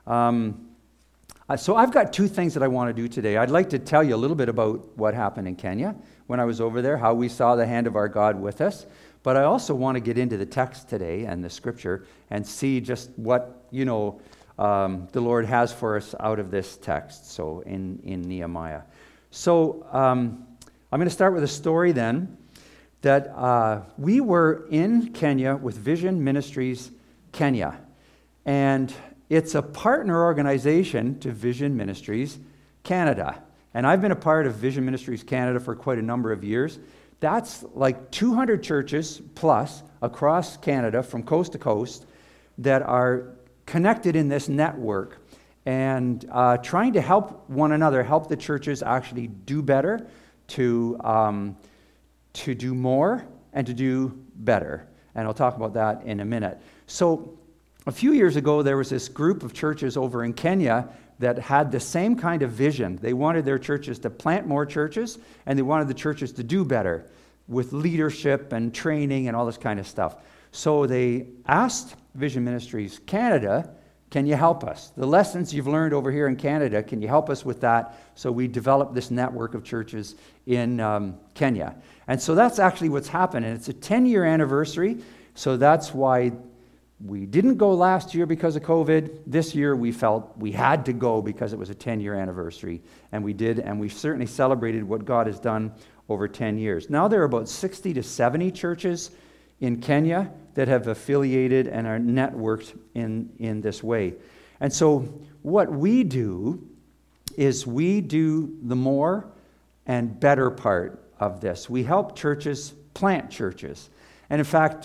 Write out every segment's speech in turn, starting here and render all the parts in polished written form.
So I've got two things that I want to do today. I'd like to tell you a little bit about what happened in Kenya when I was over there, how we saw the hand of our God with us. But I also want to get into the text today and the scripture and see just what, the Lord has for us out of this text, so in Nehemiah. So I'm going to start with a story then that we were in Kenya with Vision Ministries Kenya. And it's a partner organization to Vision Ministries Canada. And I've been a part of Vision Ministries Canada for quite a number of years. That's like 200 churches plus across Canada from coast to coast that are connected in this network and trying to help one another, help the churches actually do better, to do more, and to do better. And I'll talk about that in a minute. So a few years ago, there was this group of churches over in Kenya that had the same kind of vision. They wanted their churches to plant more churches, and they wanted the churches to do better with leadership and training and all this kind of stuff. So they asked Vision Ministries Canada, can you help us? The lessons you've learned over here in Canada, can you help us with that? So we developed this network of churches in Kenya. And so that's actually what's happened. And it's a 10-year anniversary. So that's why we didn't go last year because of COVID. This year we felt we had to go because it was a 10-year anniversary. And we did, and we certainly celebrated what God has done over 10 years. Now there are about 60 to 70 churches in Kenya that have affiliated and are networked in this way. And so what we do is we do the more and better part of this. We help churches plant churches. And in fact,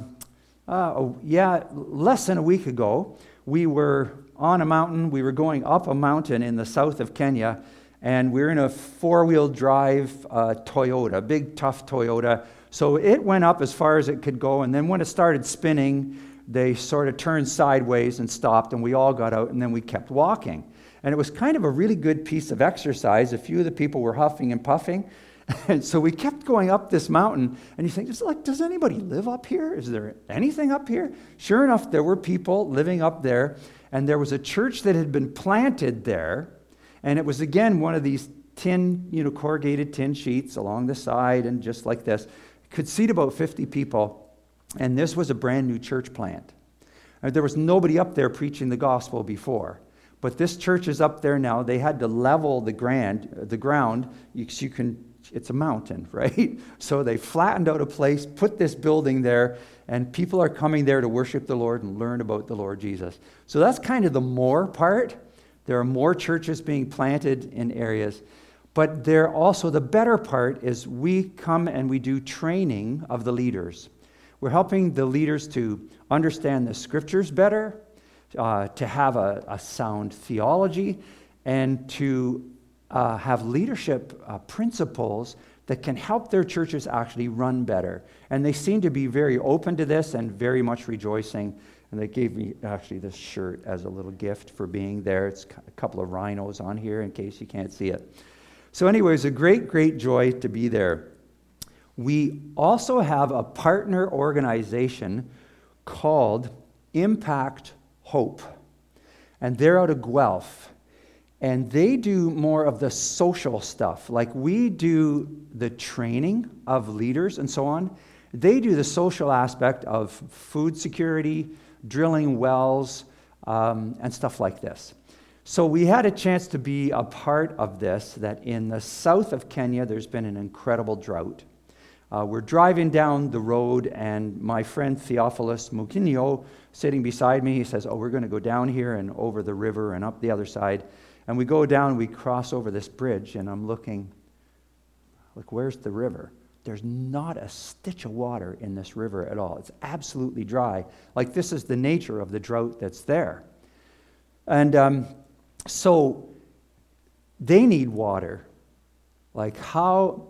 less than a week ago, we were on a mountain. We were going up a mountain in the south of Kenya, and we were in a four-wheel drive Toyota, big, tough Toyota. So it went up as far as it could go, and then when it started spinning, they sort of turned sideways and stopped, and we all got out, and then we kept walking. And it was kind of a really good piece of exercise. A few of the people were huffing and puffing, and so we kept going up this mountain, and you think, does anybody live up here? Is there anything up here? Sure enough, there were people living up there, and there was a church that had been planted there, and it was, again, one of these tin, corrugated tin sheets along the side, and just like this. Could seat about 50 people, and this was a brand new church plant. There was nobody up there preaching the gospel before, but this church is up there now. They had to level the ground. It's a mountain, right? So they flattened out a place, put this building there, and people are coming there to worship the Lord and learn about the Lord Jesus. So that's kind of the more part. There are more churches being planted in areas. But there also, the better part is we come and we do training of the leaders. We're helping the leaders to understand the scriptures better, to have a sound theology, and to have leadership principles that can help their churches actually run better. And they seem to be very open to this and very much rejoicing. And they gave me actually this shirt as a little gift for being there. It's a couple of rhinos on here in case you can't see it. So anyway, it's a great, great joy to be there. We also have a partner organization called Impact Hope. And they're out of Guelph. And they do more of the social stuff. Like we do the training of leaders and so on. They do the social aspect of food security, drilling wells, and stuff like this. So we had a chance to be a part of this, that in the south of Kenya, there's been an incredible drought. We're driving down the road, and my friend Theophilus Mukinyo, sitting beside me, he says, we're going to go down here and over the river and up the other side. And we go down, we cross over this bridge, and I'm looking, where's the river? There's not a stitch of water in this river at all. It's absolutely dry. Like this is the nature of the drought that's there. And so they need water. Like how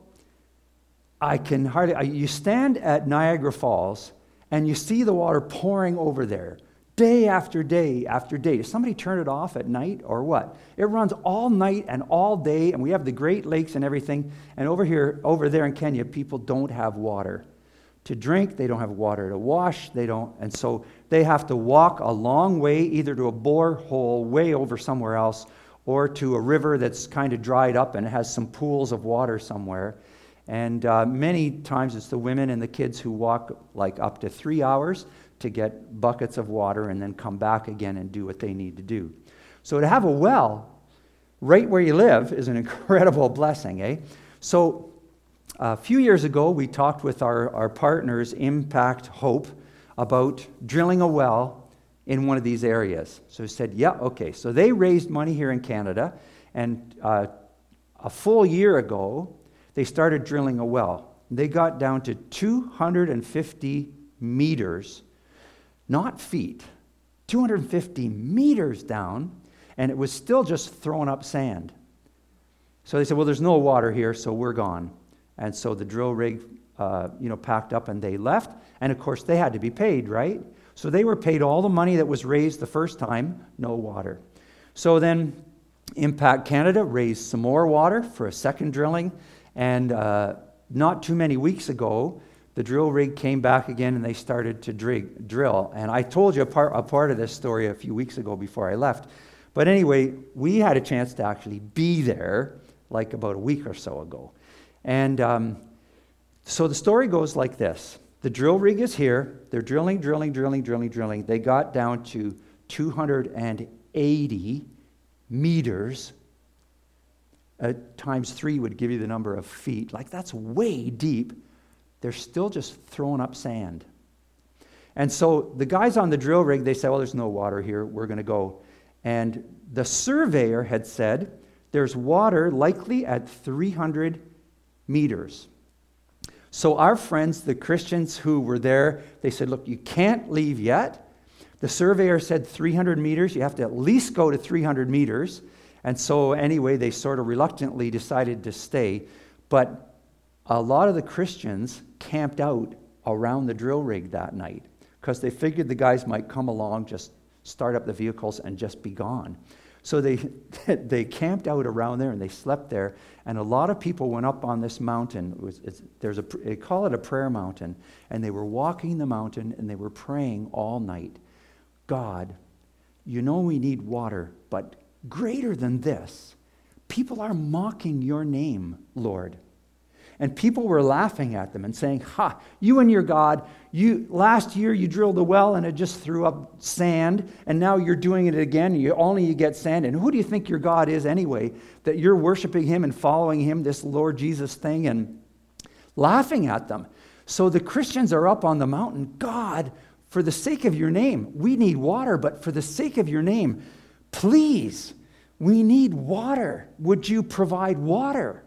I can hardly, you stand at Niagara Falls and you see the water pouring over there day after day after day. Does somebody turn it off at night or what? It runs all night and all day, and we have the Great Lakes and everything. And over there in Kenya, people don't have water to drink, they don't have water to wash, and so they have to walk a long way, either to a borehole way over somewhere else, or to a river that's kind of dried up and has some pools of water somewhere. And many times it's the women and the kids who walk like up to 3 hours to get buckets of water and then come back again and do what they need to do. So to have a well right where you live is an incredible blessing, eh? So a few years ago, we talked with our partners, Impact Hope, about drilling a well in one of these areas. So we said, yeah, okay. So they raised money here in Canada, and a full year ago, they started drilling a well. They got down to 250 meters, not feet, 250 meters down, and it was still just throwing up sand. So they said, well, there's no water here, so we're gone. And so the drill rig, packed up and they left. And of course, they had to be paid, right? So they were paid all the money that was raised the first time, no water. So then Impact Canada raised some more water for a second drilling. And not too many weeks ago, the drill rig came back again and they started to drill. And I told you a part of this story a few weeks ago before I left. But anyway, we had a chance to actually be there like about a week or so ago. And so the story goes like this. The drill rig is here. They're drilling. They got down to 280 meters. Times 3 would give you the number of feet. Like, that's way deep. They're still just throwing up sand. And so the guys on the drill rig, they said, well, there's no water here. We're going to go. And the surveyor had said, there's water likely at 300 meters. So our friends, the Christians who were there, they said, look, you can't leave yet. The surveyor said 300 meters. You have to at least go to 300 meters. And so anyway, they sort of reluctantly decided to stay. But a lot of the Christians camped out around the drill rig that night because they figured the guys might come along, just start up the vehicles and just be gone. So they camped out around there and they slept there. And a lot of people went up on this mountain. They call it a prayer mountain. And they were walking the mountain and they were praying all night. God, you know we need water, but greater than this, people are mocking your name, Lord. And people were laughing at them and saying, ha, you and your God, last year you drilled a well and it just threw up sand, and now you're doing it again, you get sand. And who do you think your God is anyway, that you're worshiping him and following him, this Lord Jesus thing, and laughing at them? So the Christians are up on the mountain. God, for the sake of your name, we need water, but for the sake of your name, please, we need water. Would you provide water?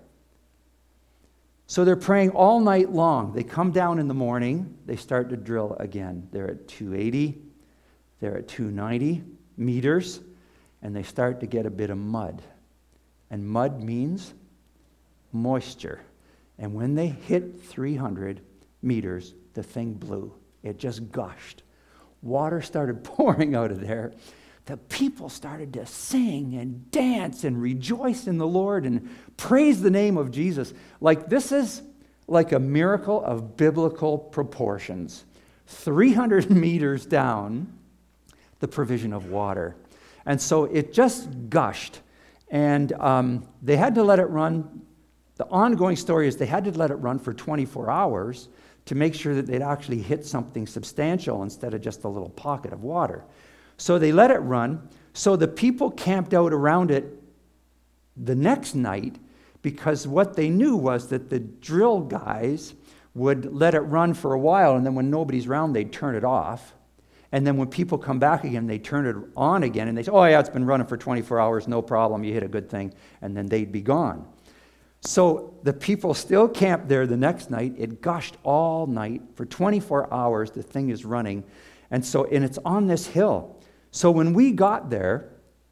So they're praying all night long. They come down in the morning. They start to drill again. They're at 280. They're at 290 meters. And they start to get a bit of mud. And mud means moisture. And when they hit 300 meters, the thing blew. It just gushed. Water started pouring out of there. The people started to sing and dance and rejoice in the Lord and praise the name of Jesus. Like, this is like a miracle of biblical proportions. 300 meters down, the provision of water. And so it just gushed. And they had to let it run. The ongoing story is they had to let it run for 24 hours to make sure that they'd actually hit something substantial instead of just a little pocket of water. So they let it run. So the people camped out around it the next night because what they knew was that the drill guys would let it run for a while, and then when nobody's around, they'd turn it off. And then when people come back again, they turn it on again, and they say, oh yeah, it's been running for 24 hours, no problem, you hit a good thing, and then they'd be gone. So the people still camped there the next night. It gushed all night. For 24 hours, the thing is running. And it's on this hill. So when we got there,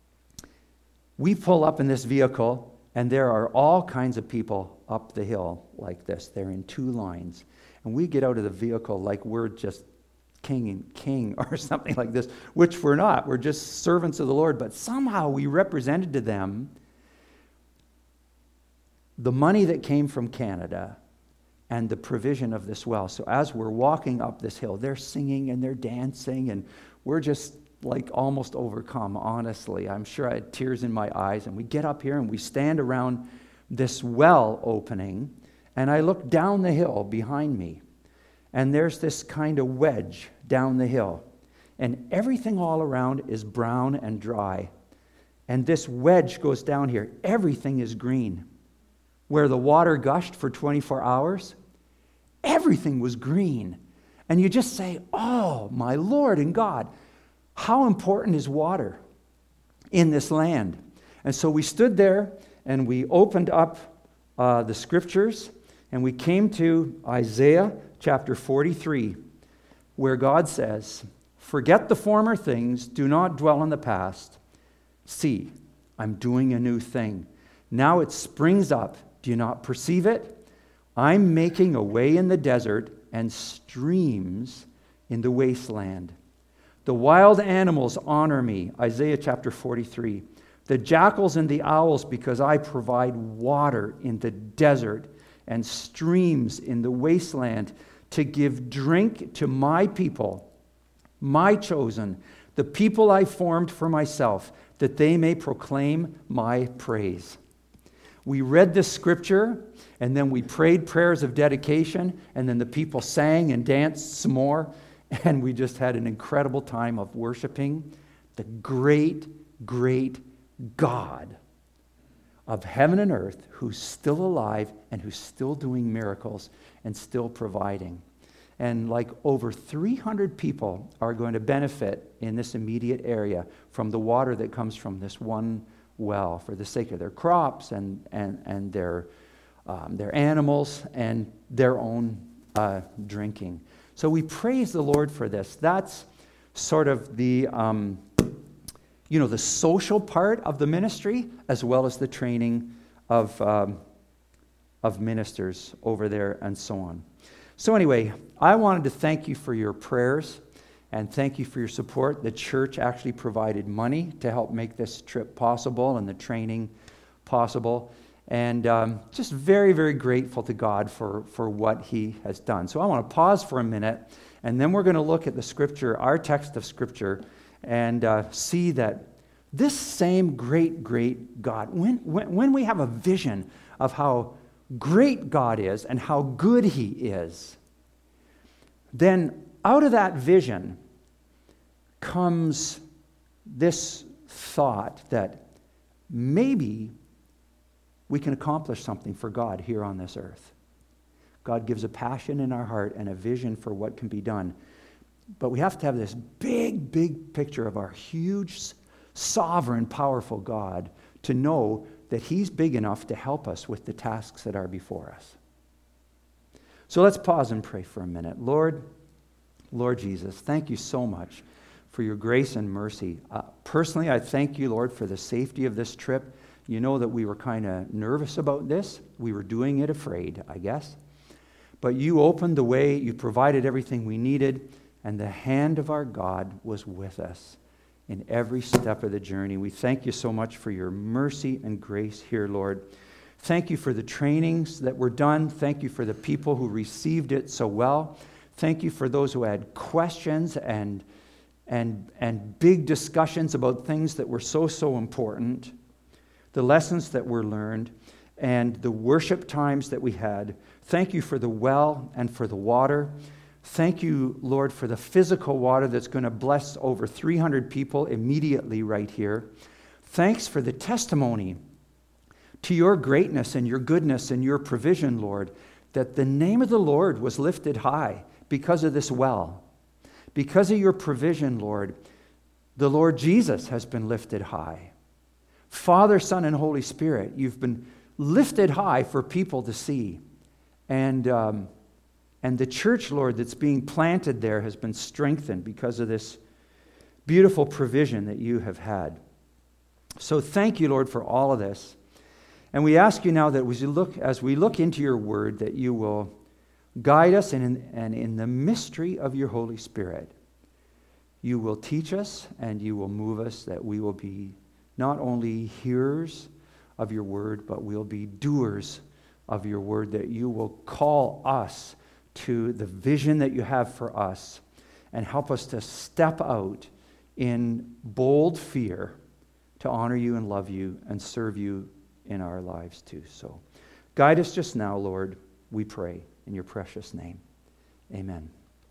we pull up in this vehicle, and there are all kinds of people up the hill like this. They're in two lines. And we get out of the vehicle like we're just king or something like this, which we're not. We're just servants of the Lord. But somehow we represented to them the money that came from Canada and the provision of this well. So as we're walking up this hill, they're singing and they're dancing, and we're just like almost overcome, honestly. I'm sure I had tears in my eyes. And we get up here and we stand around this well opening, and I look down the hill behind me, and there's this kind of wedge down the hill, and everything all around is brown and dry. And this wedge goes down here. Everything is green. Where the water gushed for 24 hours, everything was green. And you just say, oh, my Lord and God, how important is water in this land? And so we stood there and we opened up the scriptures, and we came to Isaiah chapter 43, where God says, forget the former things, do not dwell on the past. See, I'm doing a new thing. Now it springs up. Do you not perceive it? I'm making a way in the desert and streams in the wasteland. The wild animals honor me, Isaiah chapter 43. The jackals and the owls, because I provide water in the desert and streams in the wasteland to give drink to my people, my chosen, the people I formed for myself, that they may proclaim my praise. We read this scripture, and then we prayed prayers of dedication, and then the people sang and danced some more, and we just had an incredible time of worshiping the great, great God of heaven and earth, who's still alive and who's still doing miracles and still providing. And like over 300 people are going to benefit in this immediate area from the water that comes from this one well, for the sake of their crops and their animals and their own drinking. So we praise the Lord for this. That's sort of the the social part of the ministry, as well as the training of ministers over there and so on. So anyway, I wanted to thank you for your prayers and thank you for your support. The church actually provided money to help make this trip possible and the training possible. And just very, very grateful to God for what He has done. So I want to pause for a minute, and then we're going to look at the scripture, our text of scripture, and see that this same great, great God, when we have a vision of how great God is and how good He is, then out of that vision comes this thought that maybe we can accomplish something for God here on this earth. God gives a passion in our heart and a vision for what can be done. But we have to have this big, big picture of our huge, sovereign, powerful God to know that He's big enough to help us with the tasks that are before us. So let's pause and pray for a minute. Lord Jesus, thank you so much for your grace and mercy. Personally, I thank you, Lord, for the safety of this trip. You know that we were kind of nervous about this. We were doing it afraid, I guess. But you opened the way, you provided everything we needed, and the hand of our God was with us in every step of the journey. We thank you so much for your mercy and grace here, Lord. Thank you for the trainings that were done. Thank you for the people who received it so well. Thank you for those who had questions and big discussions about things that were so important. The lessons that were learned, and the worship times that we had. Thank you for the well and for the water. Thank you, Lord, for the physical water that's going to bless over 300 people immediately right here. Thanks for the testimony to your greatness and your goodness and your provision, Lord, that the name of the Lord was lifted high because of this well. Because of your provision, Lord, the Lord Jesus has been lifted high. Father, Son, and Holy Spirit, you've been lifted high for people to see. And the church, Lord, that's being planted there has been strengthened because of this beautiful provision that you have had. So thank you, Lord, for all of this. And we ask you now that as we look into your word, that you will guide us, and in the mystery of your Holy Spirit, you will teach us and you will move us, that we will be not only hearers of your word, but we'll be doers of your word, that you will call us to the vision that you have for us and help us to step out in bold fear to honor you and love you and serve you in our lives too. So guide us just now, Lord, we pray in your precious name. Amen.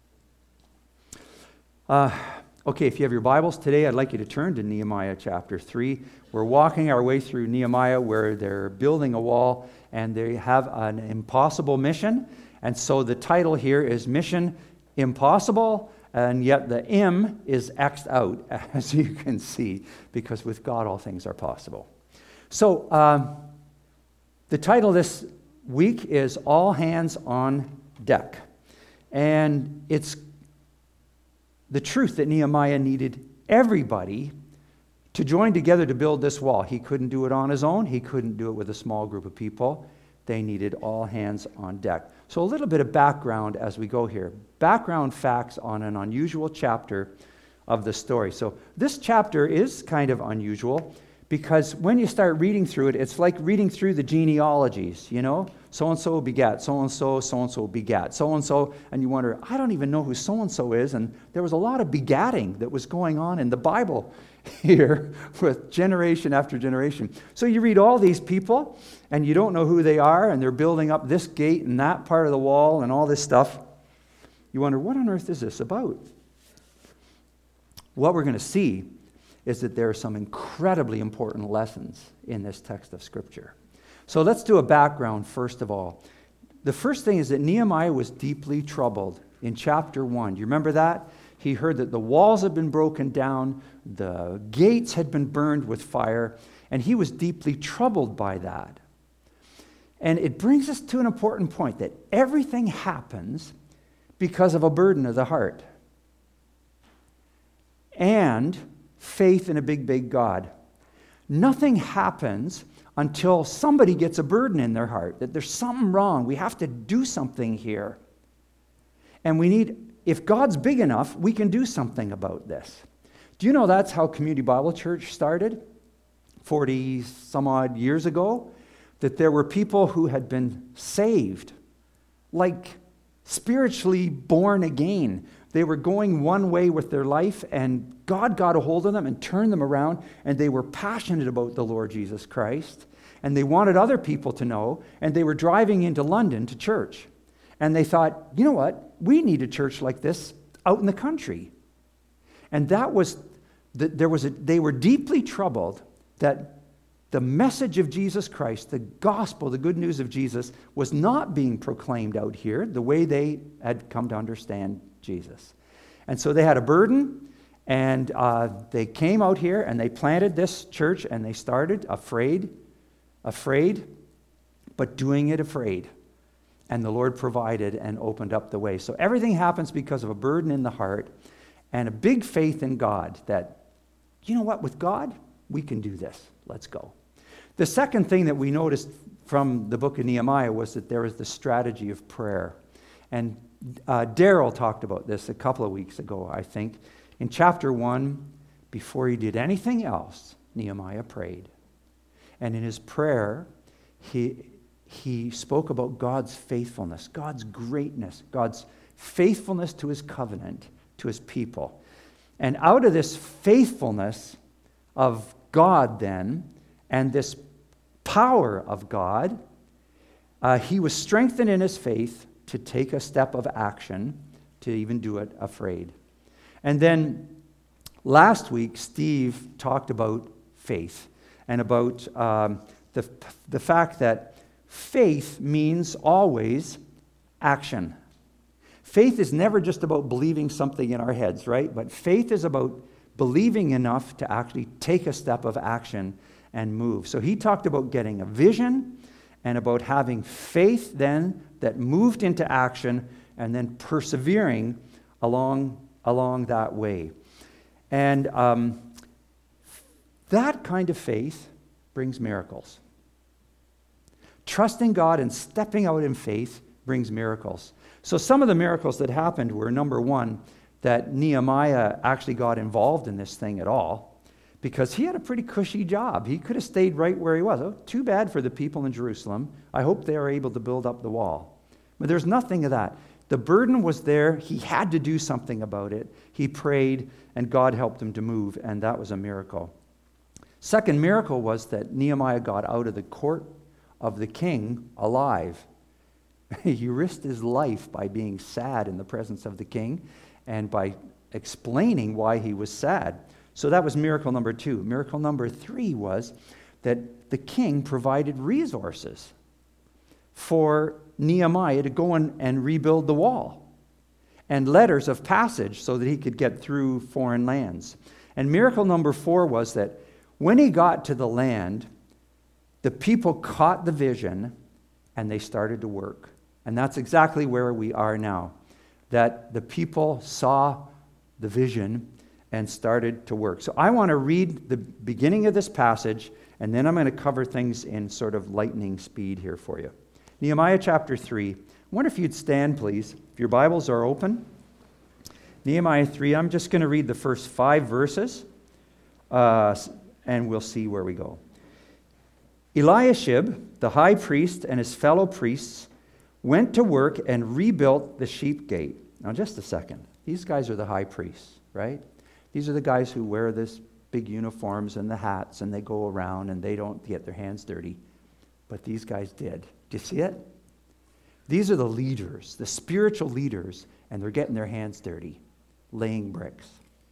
Okay, if you have your Bibles today, I'd like you to turn to Nehemiah chapter 3. We're walking our way through Nehemiah where they're building a wall and they have an impossible mission. And so the title here is Mission Impossible, and yet the M is X'd out, as you can see, because with God all things are possible. So the title this week is All Hands on Deck. And it's the truth that Nehemiah needed everybody to join together to build this wall. He couldn't do it on his own. He couldn't do it with a small group of people. They needed all hands on deck. So a little bit of background as we go here. Background facts on an unusual chapter of the story. So this chapter is kind of unusual because when you start reading through it, it's like reading through the genealogies, you know? So-and-so begat, so-and-so, so-and-so begat, so-and-so, and you wonder, I don't even know who so-and-so is, and there was a lot of begatting that was going on in the Bible here with generation after generation. So you read all these people, and you don't know who they are, and they're building up this gate and that part of the wall and all this stuff. You wonder, what on earth is this about? What we're going to see is that there are some incredibly important lessons in this text of Scripture. So let's do a background first of all. The first thing is that Nehemiah was deeply troubled in chapter 1. Do you remember that? He heard that the walls had been broken down, the gates had been burned with fire, and he was deeply troubled by that. And it brings us to an important point that everything happens because of a burden of the heart and faith in a big, big God. Nothing happens until somebody gets a burden in their heart, that there's something wrong. We have to do something here. And we need, if God's big enough, we can do something about this. Do you know that's how Community Bible Church started 40 some odd years ago? That there were people who had been saved, like spiritually born again. They were going one way with their life, and God got a hold of them and turned them around, and they were passionate about the Lord Jesus Christ, and they wanted other people to know, and they were driving into London to church. And they thought, you know what? We need a church like this out in the country. And that was, they were deeply troubled that the message of Jesus Christ, the gospel, the good news of Jesus, was not being proclaimed out here the way they had come to understand Jesus. And so they had a burden, and they came out here and they planted this church, and they started afraid, but doing it afraid. And the Lord provided and opened up the way. So everything happens because of a burden in the heart and a big faith in God that, you know what, with God, we can do this. Let's go. The second thing that we noticed from the book of Nehemiah was that there was the strategy of prayer. And Daryl talked about this a couple of weeks ago, I think. In chapter 1, before he did anything else, Nehemiah prayed. And in his prayer, he spoke about God's faithfulness, God's greatness, God's faithfulness to his covenant, to his people. And out of this faithfulness of God then, and this power of God, he was strengthened in his faith to take a step of action, to even do it afraid. And then last week, Steve talked about faith and about the fact that faith means always action. Faith is never just about believing something in our heads, right? But faith is about believing enough to actually take a step of action and move. So he talked about getting a vision and about having faith then that moved into action and then persevering along that way. And that kind of faith brings miracles. Trusting God and stepping out in faith brings miracles. So some of the miracles that happened were, number one, that Nehemiah actually got involved in this thing at all, because he had a pretty cushy job. He could have stayed right where he was. Oh, too bad for the people in Jerusalem. I hope they are able to build up the wall. But there's nothing of that. The burden was there. He had to do something about it. He prayed, and God helped him to move, and that was a miracle. Second miracle was that Nehemiah got out of the court of the king alive. He risked his life by being sad in the presence of the king and by explaining why he was sad. So that was miracle number 2. Miracle number 3 was that the king provided resources for Nehemiah to go and rebuild the wall, and letters of passage so that he could get through foreign lands. And miracle number 4 was that when he got to the land, the people caught the vision and they started to work. And that's exactly where we are now, that the people saw the vision and started to work. So I want to read the beginning of this passage, and then I'm going to cover things in sort of lightning speed here for you. Nehemiah chapter 3. I wonder if you'd stand, please, if your Bibles are open. Nehemiah 3, I'm just going to read the first 5 verses, and we'll see where we go. Eliashib, the high priest, and his fellow priests went to work and rebuilt the sheep gate. Now, just a second. These guys are the high priests, right? These are the guys who wear this big uniforms and the hats, and they go around and they don't get their hands dirty. But these guys did. Do you see it? These are the leaders, the spiritual leaders, and they're getting their hands dirty, laying bricks.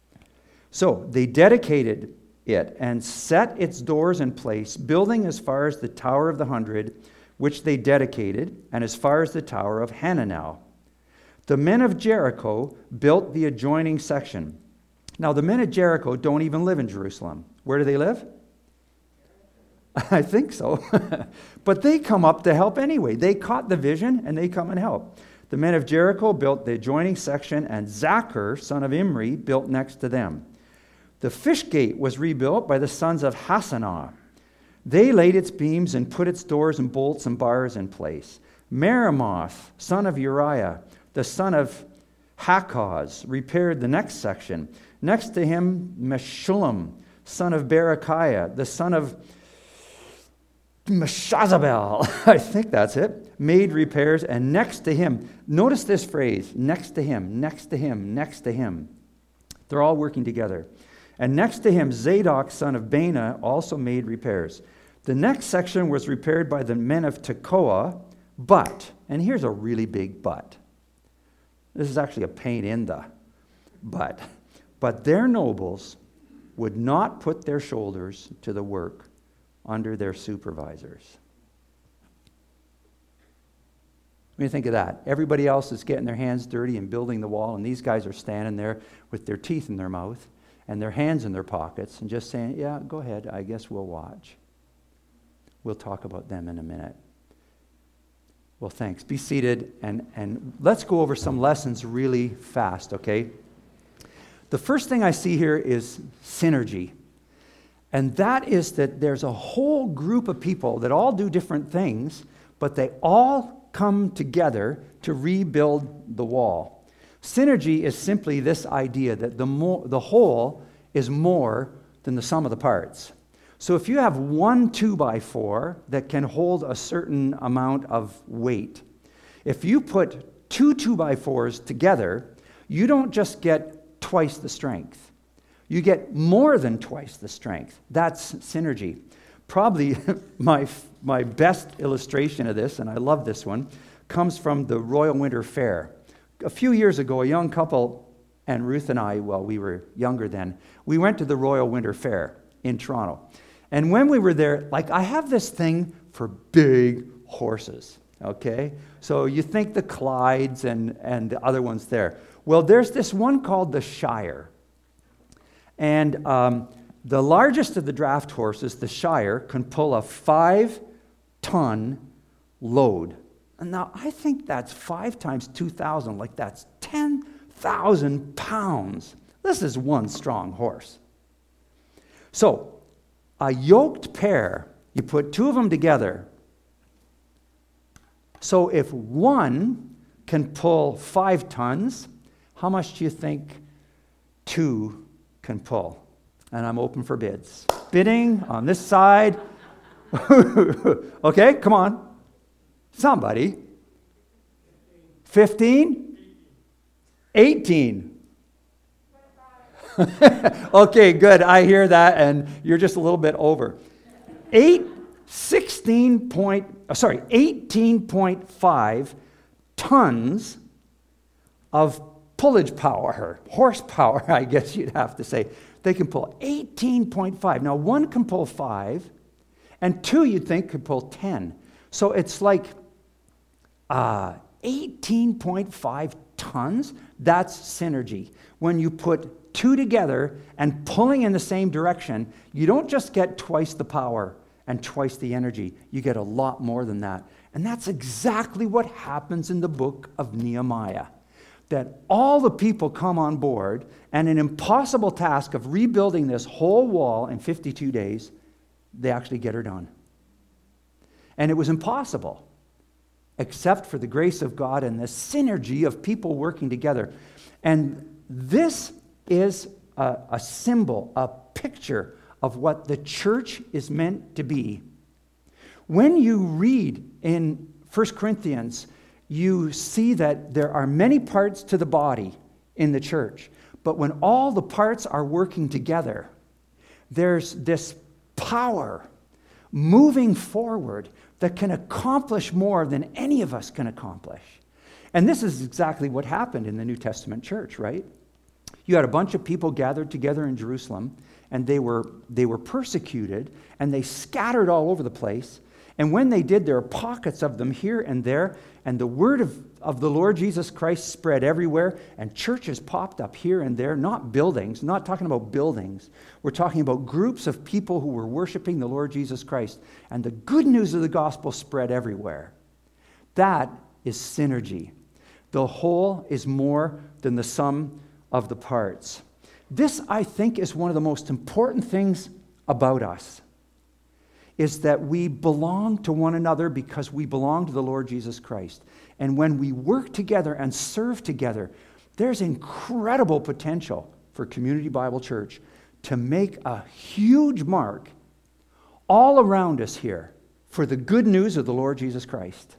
So they dedicated it and set its doors in place, building as far as the Tower of the 100, which they dedicated, and as far as the Tower of Hananel. The men of Jericho built the adjoining section. Now, the men of Jericho don't even live in Jerusalem. Where do they live? I think so. But they come up to help anyway. They caught the vision, and they come and help. The men of Jericho built the adjoining section, and Zachar, son of Imri, built next to them. The fish gate was rebuilt by the sons of Hassanah. They laid its beams and put its doors and bolts and bars in place. Meremoth, son of Uriah, the son of Hakaz, repaired the next section. Next to him, Meshullam, son of Berechiah, the son of Meshazabel, I think that's it, made repairs. And next to him, notice this phrase, next to him, next to him, next to him. They're all working together. And next to him, Zadok, son of Bana, also made repairs. The next section was repaired by the men of Tekoa, but, and here's a really big but. This is actually a pain in the but their nobles would not put their shoulders to the work under their supervisors. What do you think of that? Everybody else is getting their hands dirty and building the wall, and these guys are standing there with their teeth in their mouth and their hands in their pockets and just saying, yeah, go ahead, I guess we'll watch. We'll talk about them in a minute. Well, thanks. Be seated, and let's go over some lessons really fast, okay? The first thing I see here is synergy. And that is that there's a whole group of people that all do different things, but they all come together to rebuild the wall. Synergy is simply this idea that the whole is more than the sum of the parts. So if you have one 2x4 that can hold a certain amount of weight, if you put two 2x4s together, you don't just get twice the strength. You get more than twice the strength. That's synergy. Probably my best illustration of this, and I love this one, comes from the Royal Winter Fair. A few years ago, a young couple, and Ruth and I, well, we were younger then, we went to the Royal Winter Fair in Toronto. And when we were there, I have this thing for big horses, okay? So you think the Clydes and the other ones there. Well, there's this one called the Shire. And the largest of the draft horses, the Shire, can pull a 5-ton load. And now I think that's 5 times 2,000, that's 10,000 pounds. This is one strong horse. So, a yoked pair, you put 2 of them together. So if one can pull 5 tons, how much do you think 2 can pull? and I'm open for bids. Bidding on this side. Okay, come on. Somebody. 15? 18. Okay, good. I hear that, and you're just a little bit over. 18.5 tons of pullage power, horsepower, I guess you'd have to say. They can pull 18.5. Now, one can pull 5, and 2 you'd think could pull 10. So it's like 18.5 tons. That's synergy. When you put 2 together and pulling in the same direction, you don't just get twice the power and twice the energy. You get a lot more than that. And that's exactly what happens in the book of Nehemiah. That all the people come on board, and an impossible task of rebuilding this whole wall in 52 days, they actually get her done. And it was impossible, except for the grace of God and the synergy of people working together. And this is a symbol, a picture of what the church is meant to be. When you read in 1 Corinthians, you see that there are many parts to the body in the church. But when all the parts are working together, there's this power moving forward that can accomplish more than any of us can accomplish. And this is exactly what happened in the New Testament church, right? You had a bunch of people gathered together in Jerusalem, and they were persecuted, and they scattered all over the place. And when they did, there were pockets of them here and there, and the word of the Lord Jesus Christ spread everywhere, and churches popped up here and there, not buildings, not talking about buildings. We're talking about groups of people who were worshiping the Lord Jesus Christ, and the good news of the gospel spread everywhere. That is synergy. The whole is more than the sum of the parts. This, I think, is one of the most important things about us, is that we belong to one another because we belong to the Lord Jesus Christ. And when we work together and serve together, there's incredible potential for Community Bible Church to make a huge mark all around us here for the good news of the Lord Jesus Christ.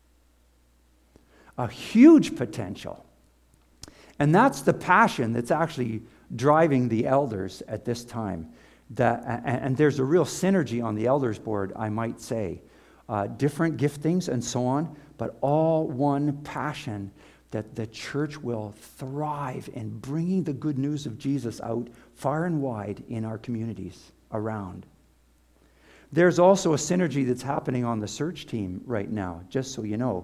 A huge potential. And that's the passion that's actually driving the elders at this time. And there's a real synergy on the elders board, I might say. Different giftings and so on, but all one passion that the church will thrive in bringing the good news of Jesus out far and wide in our communities around. There's also a synergy that's happening on the search team right now, just so you know.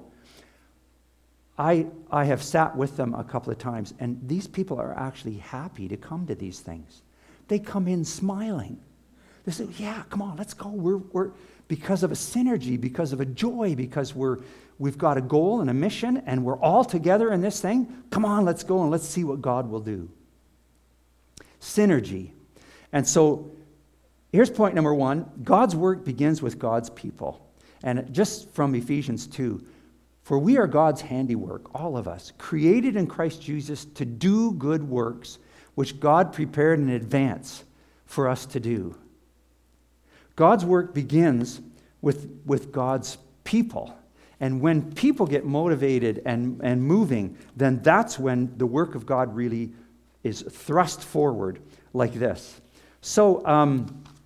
I have sat with them a couple of times, and these people are actually happy to come to these things. They come in smiling. They say, yeah, come on, let's go. We're because of a synergy, because of a joy, because we've got a goal and a mission, and we're all together in this thing. Come on, let's go and let's see what God will do. Synergy. And so here's point number 1. God's work begins with God's people. And just from Ephesians 2, for we are God's handiwork, all of us, created in Christ Jesus to do good works, which God prepared in advance for us to do. God's work begins with God's people. And when people get motivated and moving, then that's when the work of God really is thrust forward like this. So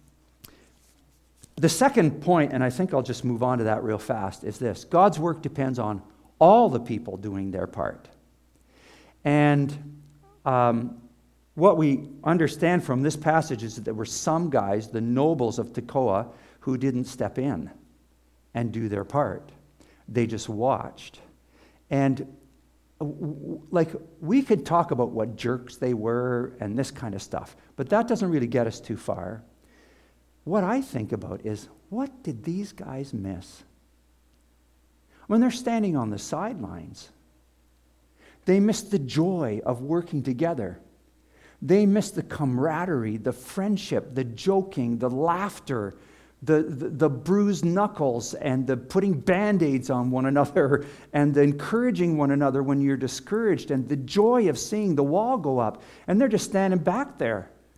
the second point, and I think I'll just move on to that real fast, is this. God's work depends on all the people doing their part. And what we understand from this passage is that there were some guys, the nobles of Tekoa, who didn't step in and do their part. They just watched. And like, we could talk about what jerks they were and this kind of stuff, but that doesn't really get us too far. What I think about is, what did these guys miss? When they're standing on the sidelines, they missed the joy of working together. They missed the camaraderie, the friendship, the joking, the laughter, the bruised knuckles, and the putting Band-Aids on one another, and the encouraging one another when you're discouraged, and the joy of seeing the wall go up. And they're just standing back there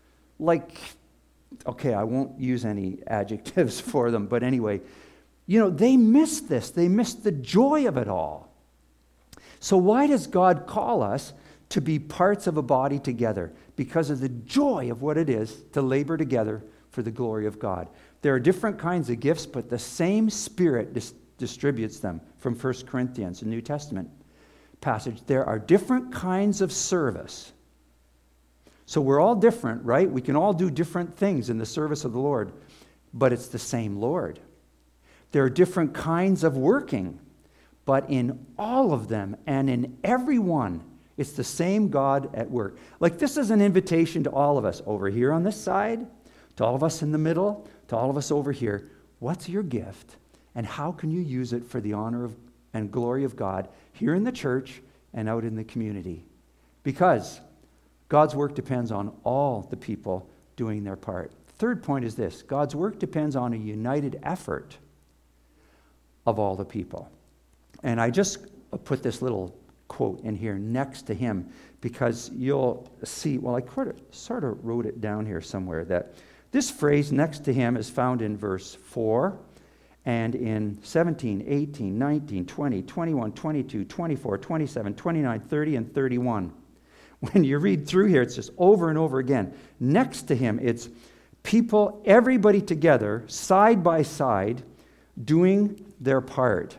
like, okay, I won't use any adjectives for them, but anyway, you know, they missed this. They missed the joy of it all. So why does God call us to be parts of a body together? Because of the joy of what it is to labor together for the glory of God. There are different kinds of gifts, but the same Spirit distributes them from 1 Corinthians, the New Testament passage. There are different kinds of service. So we're all different, right? We can all do different things in the service of the Lord, but it's the same Lord. There are different kinds of working, but in all of them and in every one, it's the same God at work. Like, this is an invitation to all of us over here on this side, to all of us in the middle, to all of us over here. What's your gift, and how can you use it for the honor of and glory of God here in the church and out in the community? Because God's work depends on all the people doing their part. Third point is this: God's work depends on a united effort of all the people. And I just put this little quote in here next to him because you'll see, well, I sort of wrote it down here somewhere, that this phrase next to him is found in verse 4 and in 17, 18, 19, 20, 21, 22, 24, 27, 29, 30, and 31. When you read through here, it's just over and over again. Next to him, it's people, everybody together, side by side, doing their part.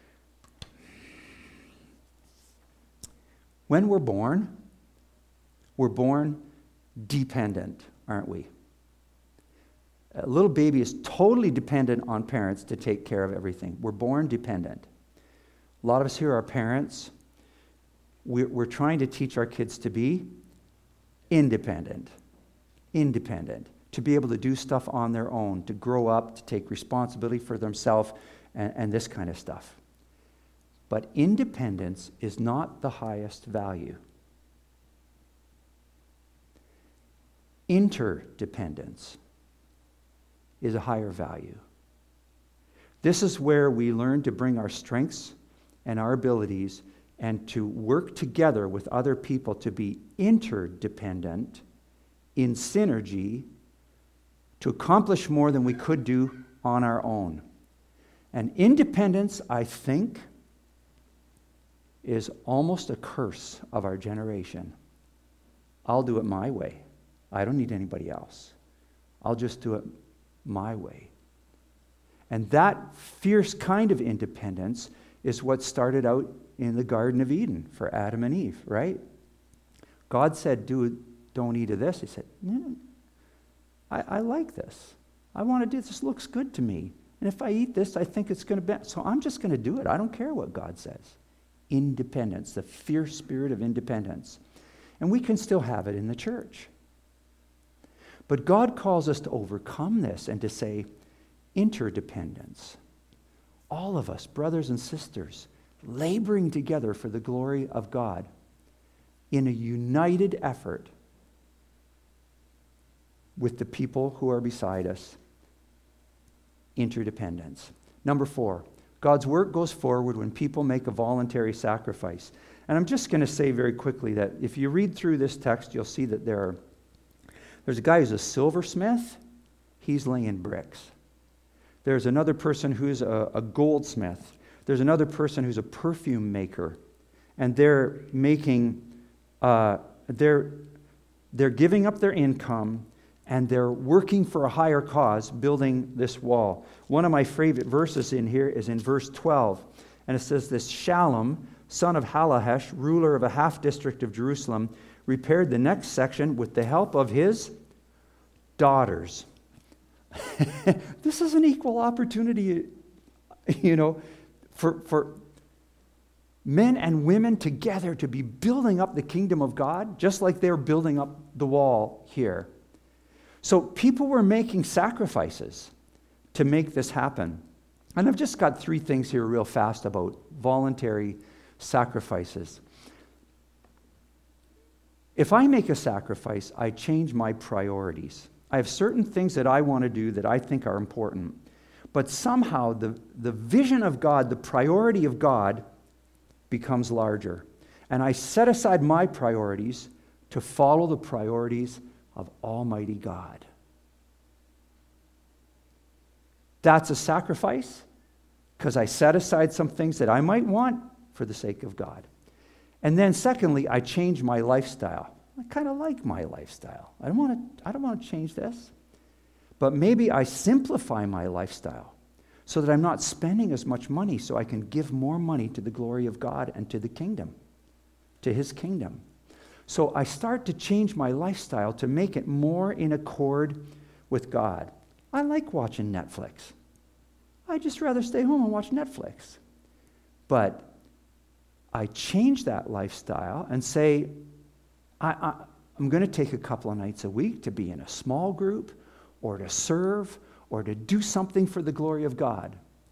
When we're born dependent, aren't we? A little baby is totally dependent on parents to take care of everything. We're born dependent. A lot of us here are parents. We're trying to teach our kids to be independent, to be able to do stuff on their own, to grow up, to take responsibility for themselves, and this kind of stuff. But independence is not the highest value. Interdependence is a higher value. This is where we learn to bring our strengths and our abilities and to work together with other people to be interdependent in synergy to accomplish more than we could do on our own. And independence, I think, is almost a curse of our generation. I'll do it my way. I don't need anybody else. I'll just do it my way. And that fierce kind of independence is what started out in the Garden of Eden for Adam and Eve, right? God said, don't eat of this. He said, I like this. I want to do this. This looks good to me. And if I eat this, I think it's going to be, so I'm just going to do it. I don't care what God says. Independence, the fierce spirit of independence. And we can still have it in the church. But God calls us to overcome this and to say, interdependence. All of us, brothers and sisters, laboring together for the glory of God in a united effort with the people who are beside us. Interdependence. Number 4, God's work goes forward when people make a voluntary sacrifice. And I'm just going to say very quickly that if you read through this text, you'll see that there's a guy who's a silversmith. He's laying bricks. There's another person who's a goldsmith. There's another person who's a perfume maker. And they're making, they're giving up their income and they're working for a higher cause, building this wall. One of my favorite verses in here is in verse 12. And it says this: Shallum, son of Halahesh, ruler of a half district of Jerusalem, repaired the next section with the help of his daughters. This is an equal opportunity, for men and women together to be building up the kingdom of God, just like they're building up the wall here. So people were making sacrifices to make this happen. And I've just got 3 things here real fast about voluntary sacrifices. If I make a sacrifice, I change my priorities. I have certain things that I want to do that I think are important. But somehow the vision of God, the priority of God, becomes larger. And I set aside my priorities to follow the priorities of Almighty God. That's a sacrifice because I set aside some things that I might want for the sake of God. And then secondly, I change my lifestyle. I kind of like my lifestyle. I don't want to change this. But maybe I simplify my lifestyle so that I'm not spending as much money so I can give more money to the glory of God and to the kingdom, to his kingdom. So I start to change my lifestyle to make it more in accord with God. I like watching Netflix. I'd just rather stay home and watch Netflix. But I change that lifestyle and say, I'm going to take a couple of nights a week to be in a small group or to serve or to do something for the glory of God.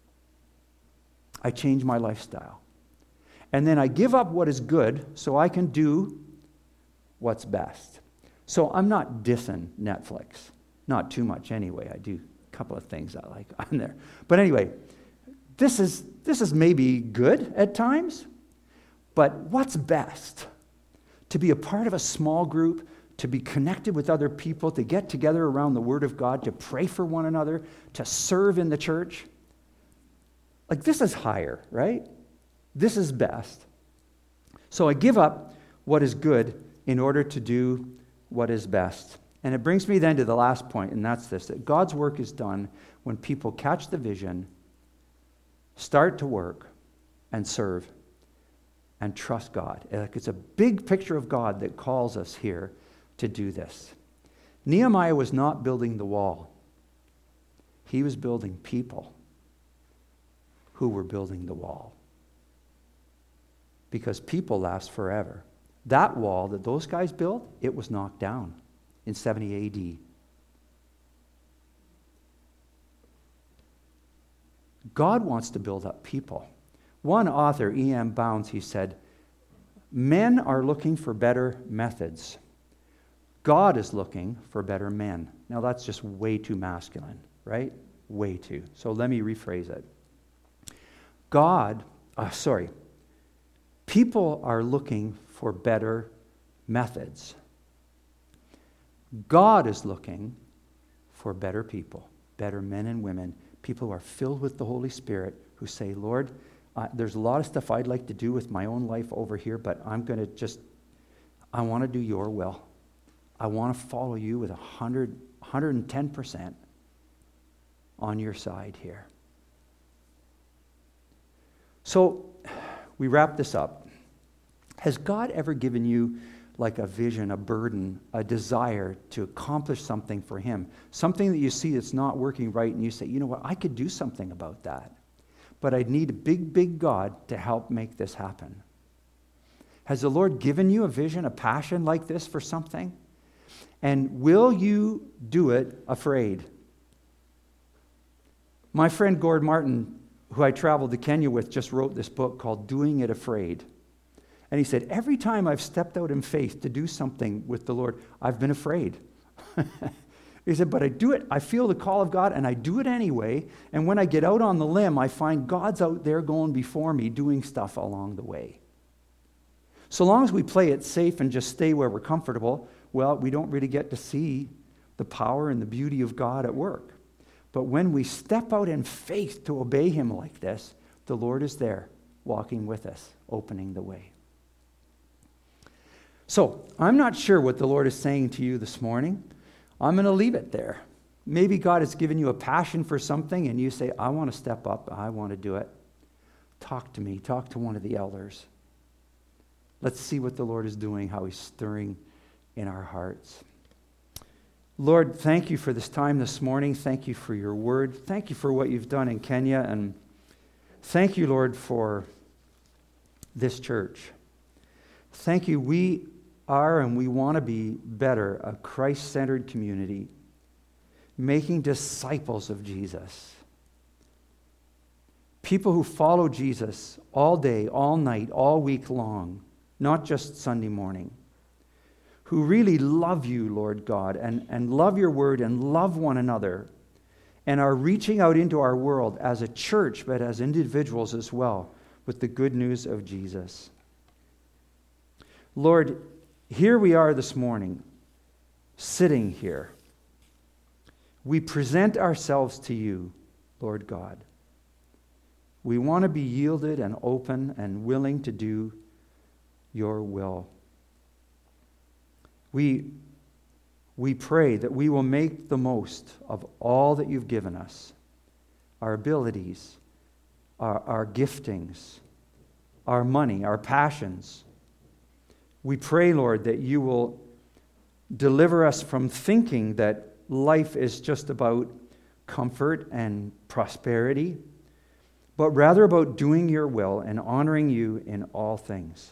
I change my lifestyle. And then I give up what is good so I can do what's best. So I'm not dissing Netflix. Not too much anyway. I do a couple of things I like on there. But anyway, this is maybe good at times, but what's best? To be a part of a small group, to be connected with other people, to get together around the Word of God, to pray for one another, to serve in the church. Like, this is higher, right? This is best. So I give up what is good in order to do what is best. And it brings me then to the last point, and that's this, that God's work is done when people catch the vision, start to work, and serve, and trust God. It's a big picture of God that calls us here to do this. Nehemiah was not building the wall. He was building people who were building the wall. Because people last forever. That wall that those guys built, it was knocked down in 70 AD. God wants to build up people. One author, E.M. Bounds, he said, men are looking for better methods. God is looking for better men. Now that's just way too masculine, right? Way too. So let me rephrase it. People are looking for better methods. God is looking for better people, better men and women, people who are filled with the Holy Spirit, who say, Lord, there's a lot of stuff I'd like to do with my own life over here, but I want to do your will. I want to follow you with 110% on your side here. So we wrap this up. Has God ever given you like a vision, a burden, a desire to accomplish something for him? Something that you see that's not working right and you say, you know what, I could do something about that. But I'd need a big, big God to help make this happen. Has the Lord given you a vision, a passion like this for something? And will you do it afraid? My friend Gord Martin, who I traveled to Kenya with, just wrote this book called Doing It Afraid. And he said, every time I've stepped out in faith to do something with the Lord, I've been afraid. He said, but I do it. I feel the call of God, and I do it anyway. And when I get out on the limb, I find God's out there going before me, doing stuff along the way. So long as we play it safe and just stay where we're comfortable, well, we don't really get to see the power and the beauty of God at work. But when we step out in faith to obey him like this, the Lord is there, walking with us, opening the way. So, I'm not sure what the Lord is saying to you this morning. I'm going to leave it there. Maybe God has given you a passion for something and you say, I want to step up, I want to do it. Talk to me, talk to one of the elders. Let's see what the Lord is doing, how he's stirring in our hearts. Lord, thank you for this time this morning. Thank you for your word. Thank you for what you've done in Kenya. And thank you, Lord, for this church. Thank you. We are and we want to be better, a Christ-centered community, making disciples of Jesus. People who follow Jesus all day, all night, all week long, not just Sunday morning. Who really love you, Lord God, and love your word and love one another and are reaching out into our world as a church, but as individuals as well, with the good news of Jesus. Lord, here we are this morning, sitting here. We present ourselves to you, Lord God. We want to be yielded and open and willing to do your will. We pray that we will make the most of all that you've given us, our abilities, our giftings, our money, our passions. We pray, Lord, that you will deliver us from thinking that life is just about comfort and prosperity, but rather about doing your will and honoring you in all things.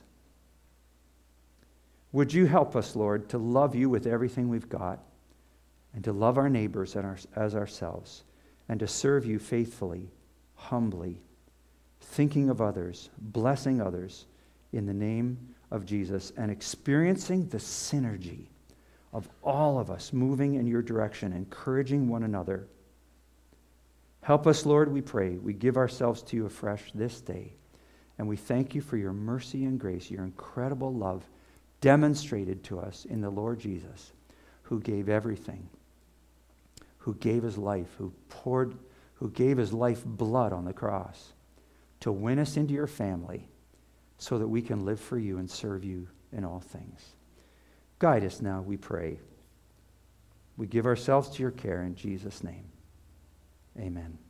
Would you help us, Lord, to love you with everything we've got, and to love our neighbors as ourselves, and to serve you faithfully, humbly, thinking of others, blessing others in the name of Jesus, and experiencing the synergy of all of us moving in your direction, encouraging one another. Help us, Lord, we pray. We give ourselves to you afresh this day, and we thank you for your mercy and grace, your incredible love demonstrated to us in the Lord Jesus, who gave everything, who gave his life, who gave his life blood on the cross to win us into your family so that we can live for you and serve you in all things. Guide us now, we pray. We give ourselves to your care in Jesus' name. Amen.